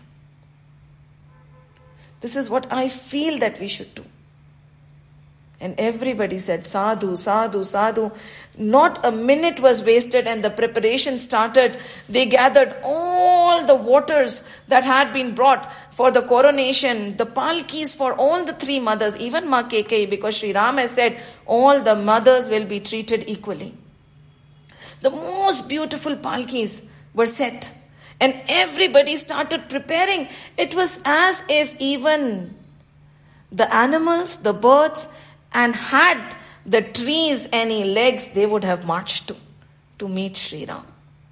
This is what I feel that we should do. And everybody said, sadhu, sadhu, sadhu. Not a minute was wasted and the preparation started. They gathered all the waters that had been brought for the coronation, the palkis for all the three mothers, even Ma Kekei, because Sri Ram has said all the mothers will be treated equally. The most beautiful palkis were set. And everybody started preparing. It was as if even the animals, the birds, and had the trees any legs, they would have marched to, to meet Sri Ram.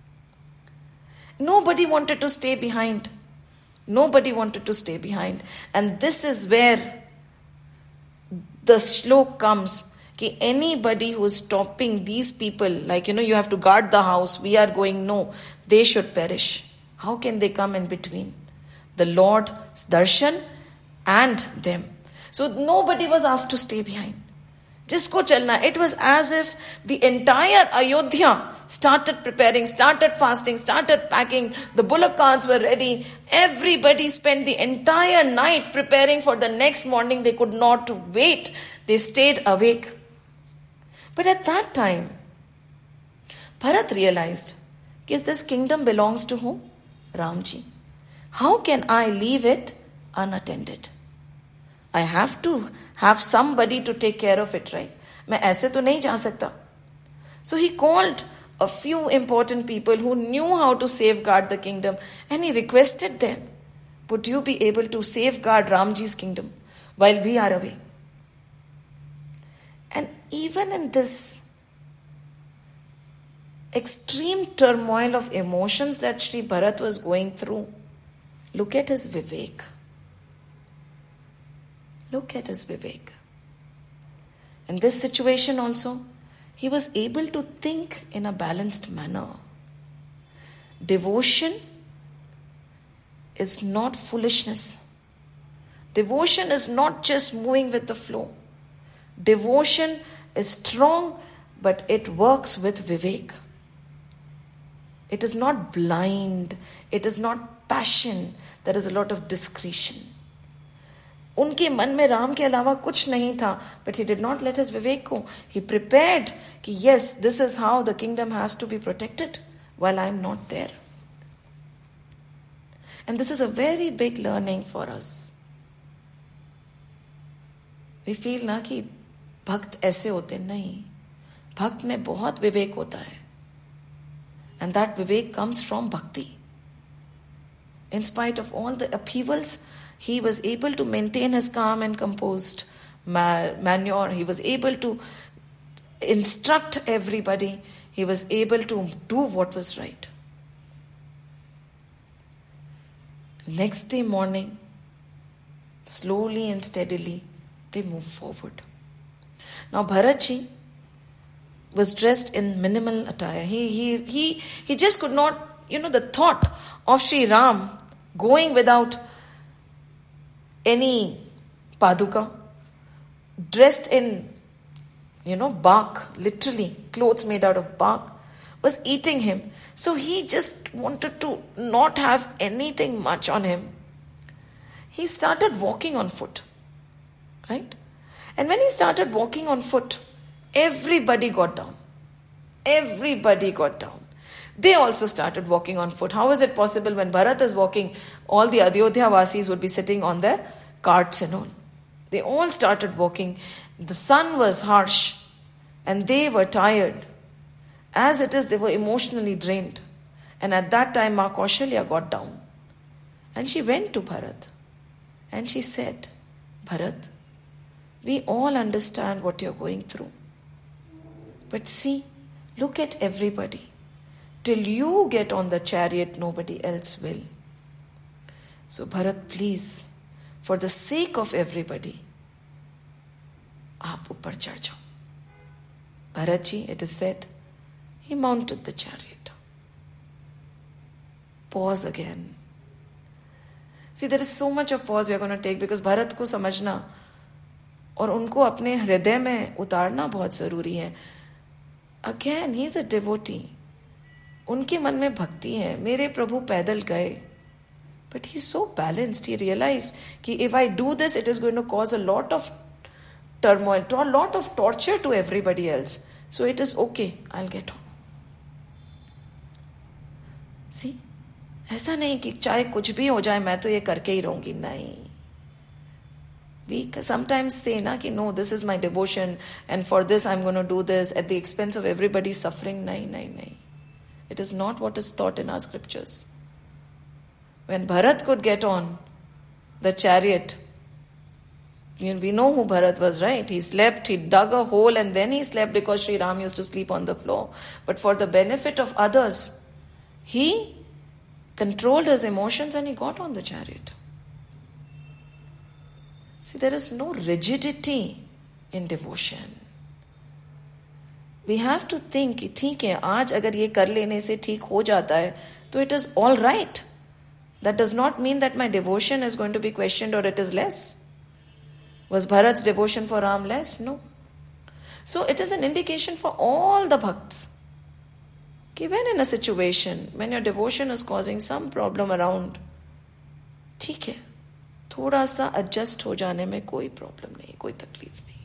Nobody wanted to stay behind. Nobody wanted to stay behind. And this is where the shlok comes. Ki anybody who is stopping these people, like, you know, you have to guard the house, we are going, no, they should perish. How can they come in between? The Lord's darshan and them. So nobody was asked to stay behind. Jisko chalna. It was as if the entire Ayodhya started preparing, started fasting, started packing. The bullock carts were ready. Everybody spent the entire night preparing for the next morning. They could not wait. They stayed awake. But at that time, Bharat realized, that this kingdom belongs to whom? Ramji. How can I leave it unattended? I have to have somebody to take care of it, right? मैं ऐसे तो नहीं जा सकता. So he called a few important people who knew how to safeguard the kingdom, and he requested them, would you be able to safeguard Ramji's kingdom while we are away? And even in this extreme turmoil of emotions that Sri Bharat was going through, look at his Vivek. Look at his Vivek. In this situation also, he was able to think in a balanced manner. Devotion is not foolishness. Devotion is not just moving with the flow. Devotion is strong, but it works with Vivek. It is not blind. It is not passion. There is a lot of discretion. उनके मन में राम के अलावा कुछ नहीं था, but he did not let his Vivek go. He prepared कि yes, this is how the kingdom has to be protected while I am not there. And this is a very big learning for us. We feel ना कि भक्त ऐसे होते नहीं. भक्त में बहुत विवेक होता है. And that Vivek comes from bhakti. In spite of all the upheavals, he was able to maintain his calm and composed manner. He was able to instruct everybody. He was able to do what was right. Next day morning, slowly and steadily, they moved forward. Now Bharatji was dressed in minimal attire. He, he, he, he just could not, you know, the thought of Sri Ram going without any paduka, dressed in, you know, bark, literally, clothes made out of bark, was eating him. So he just wanted to not have anything much on him. He started walking on foot, right? And when he started walking on foot, everybody got down. Everybody got down. They also started walking on foot. How is it possible when Bharat is walking, all the Ayodhya Vasis would be sitting on their carts and all. They all started walking. The sun was harsh and they were tired. As it is, they were emotionally drained. And at that time, Ma Kaushalya got down. And she went to Bharat. And she said, Bharat, we all understand what you're going through. But see, look at everybody. Till you get on the chariot, nobody else will. So Bharat, please, for the sake of everybody, aap upar chadh jao. Bharatji, it is said, he mounted the chariot. Pause again. See, there is so much of pause we are going to take because Bharat को समझना और उनको अपने हृदय में उतारना बहुत जरूरी है. Again, he is a devotee. उनके मन में भक्ति है. मेरे प्रभु पैदल गए. But he's so balanced. He realized कि if I do this, it is going to cause a lot of turmoil, a lot of torture to everybody else. So it is okay. I'll get on. See? ऐसा नहीं कि चाहे कुछ भी हो जाए मैं तो ये करके ही रहूंगी. नहीं. We sometimes say, na, ki, no, this is my devotion and for this I'm going to do this at the expense of everybody's suffering. Nahi, nahi, nahi. It is not what is taught in our scriptures. When Bharat could get on the chariot, you know, we know who Bharat was, right? He slept, he dug a hole and then he slept because Sri Ram used to sleep on the floor. But for the benefit of others, he controlled his emotions and he got on the chariot. See, there is no rigidity in devotion. We have to think, ठीक है, आज अगर ये कर लेने से ठीक हो जाता है, तो it is all right. That does not mean that my devotion is going to be questioned or it is less. Was Bharat's devotion for Ram less? No. So it is an indication for all the bhakts. कि when in a situation, when your devotion is causing some problem around, ठीक है, थोड़ा सा adjust हो जाने में कोई problem नहीं, कोई तकलीफ नहीं.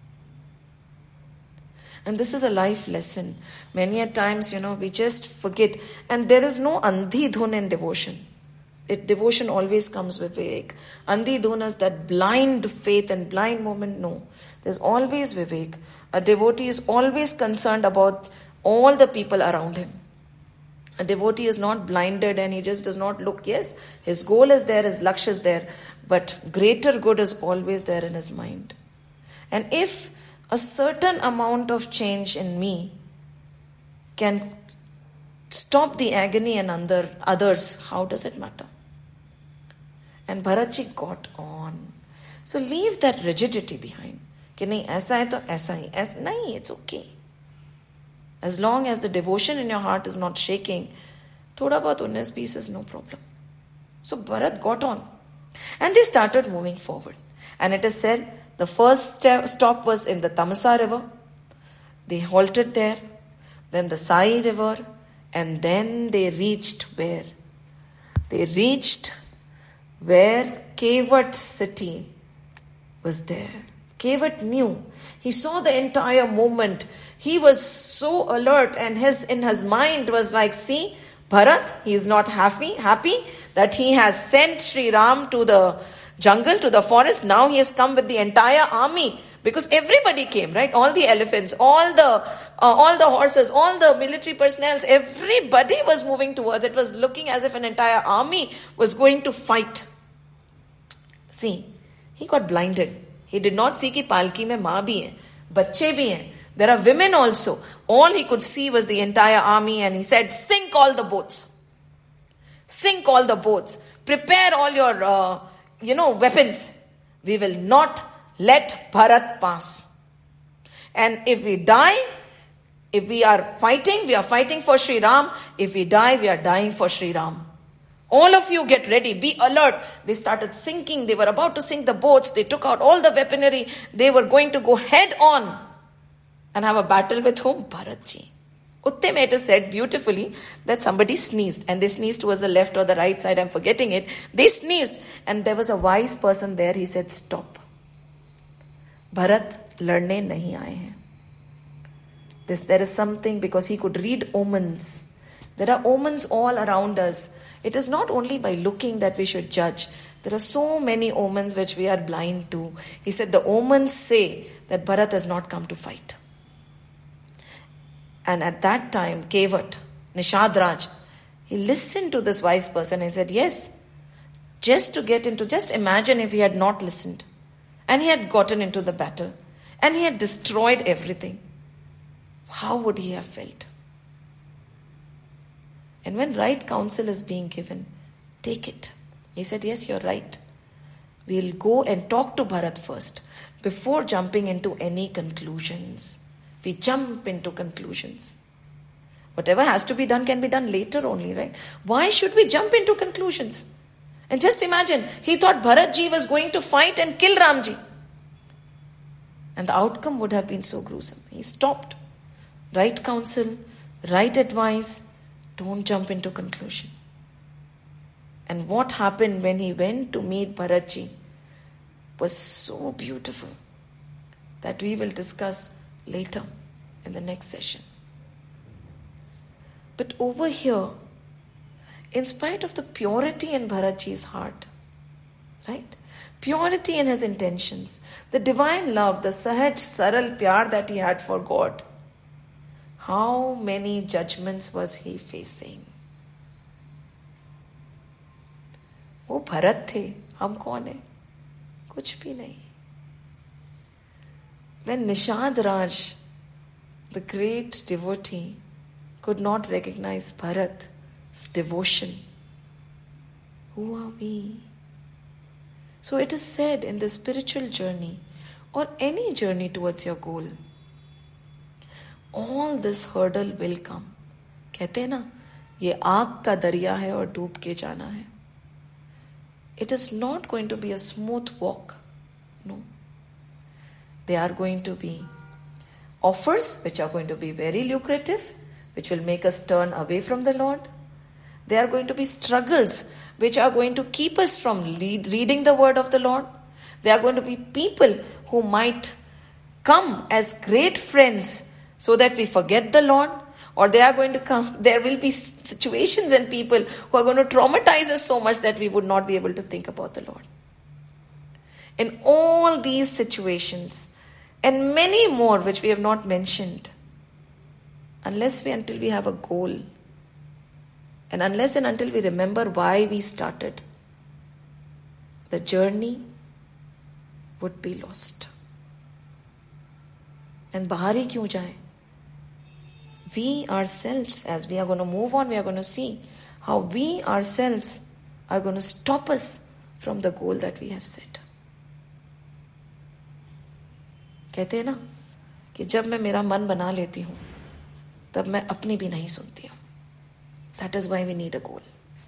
And this is a life lesson. Many a times, you know, we just forget. And there is no andhi dhun in devotion. It, devotion always comes with Vivek. Andhi dhun is that blind faith and blind moment. No. There's always Vivek. A devotee is always concerned about all the people around him. A devotee is not blinded and he just does not look. Yes, his goal is there, his lakshya is there. But greater good is always there in his mind. And if a certain amount of change in me can stop the agony in other, others, how does it matter? And Bharatji got on. So leave that rigidity behind. कि नहीं ऐसा है तो ऐसा ही ऐसा नहीं, it's okay. As long as the devotion in your heart is not shaking, thoda bahut unnais peace is no problem. So Bharat got on. And they started moving forward. And it is said, the first stop was in the Tamasa river. They halted there. Then the Sai river. And then they reached where? They reached where Kevat city was there. Kevat knew. He saw the entire movement. He was so alert and his in his mind was like, see, Bharat, he is not happy, happy that he has sent Sri Ram to the jungle, to the forest. Now he has come with the entire army because everybody came, right? All the elephants, all the uh, all the horses, all the military personnel, everybody was moving towards. It was looking as if an entire army was going to fight. See, he got blinded. He did not see कि पालकी में माँ भी है, बच्चे भी हैं. There are women also. All he could see was the entire army and he said, sink all the boats. Sink all the boats. Prepare all your, uh, you know, weapons. We will not let Bharat pass. And if we die, if we are fighting, we are fighting for Sri Ram. If we die, we are dying for Sri Ram. All of you get ready, be alert. They started sinking. They were about to sink the boats. They took out all the weaponry. They were going to go head on and have a battle with whom? Bharatji. Utte it is said beautifully that somebody sneezed. And they sneezed towards the left or the right side. I'm forgetting it. They sneezed. And there was a wise person there. He said, stop. Bharat ladne nahi aaye hain. This, there is something because he could read omens. There are omens all around us. It is not only by looking that we should judge. There are so many omens which we are blind to. He said the omens say that Bharat has not come to fight. And at that time, Kevat, Nishad Raj, he listened to this wise person and said, yes, just to get into, just imagine if he had not listened. And he had gotten into the battle. And he had destroyed everything. How would he have felt? And when right counsel is being given, take it. He said, yes, you're right. We'll go and talk to Bharat first before jumping into any conclusions. We jump into conclusions. Whatever has to be done can be done later only, right? Why should we jump into conclusions? And just imagine, he thought Bharatji was going to fight and kill Ramji. And the outcome would have been so gruesome. He stopped. Right counsel, right advice, don't jump into conclusion. And what happened when he went to meet Bharatji was so beautiful that we will discuss later in the next session. But over here, in spite of the purity in Bharatji's heart, right? purity in his intentions, the divine love, the sahaj, saral pyar that he had for God. How many judgments was he facing? वो भरत थे, हम कौन है? कुछ भी नहीं. When Nishad Raj, the great devotee, could not recognize Bharat's devotion, who are we? So it is said in the spiritual journey or any journey towards your goal, all this hurdle will come. कहते हैं ना, ये आग का दरिया है और डूब के जाना है. It is not going to be a smooth walk. No. They are going to be offers which are going to be very lucrative, which will make us turn away from the Lord. There are going to be struggles which are going to keep us from lead, reading the word of the Lord. There are going to be people who might come as great friends so that we forget the Lord. Or they are going to come, there will be situations and people who are going to traumatize us so much that we would not be able to think about the Lord. In all these situations, and many more which we have not mentioned, unless we, until we have a goal, and unless and until we remember why we started, the journey would be lost. And bahari kyun jaye? We ourselves, as we are going to move on, we are going to see how we ourselves are going to stop us from the goal that we have set. कहते हैं ना कि जब मैं मेरा मन बना लेती हूँ तब मैं अपनी भी नहीं सुनती हूँ. That is why we need a goal.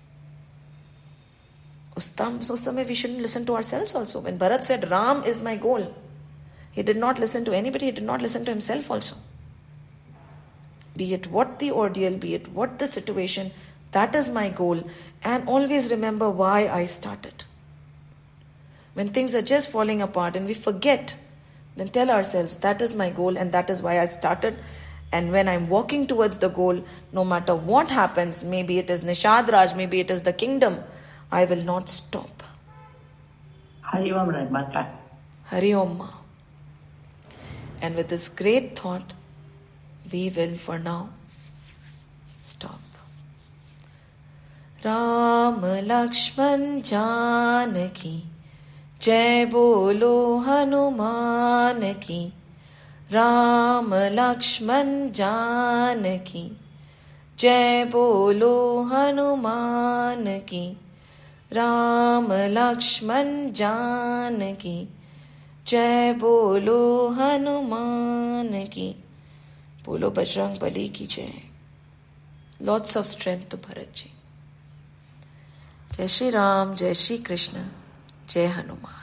उस समय we shouldn't listen to ourselves also. When Bharat said, Ram is my goal, he did not listen to anybody, he did not listen to himself also. Be it what the ordeal, be it what the situation, that is my goal. And always remember why I started. When things are just falling apart and we forget, then tell ourselves, that is my goal and that is why I started. And when I'm walking towards the goal, no matter what happens, maybe it is Nishad Raj, maybe it is the kingdom, I will not stop. Hari Om Mata. Hari Om Ma. And with this great thought, we will for now stop. Ram Lakshman Janaki, Jai Bolo Hanuman ki. Ram Lakshman Janaki, Jai Bolo Hanuman ki. Ram Lakshman Janaki, Jai Bolo Hanuman ki. Bolo Bajrang Bali ki jai. Lots of strength to Bharat ji. Jai Shri Ram, Jai Shri Krishna, Jai Hanuman.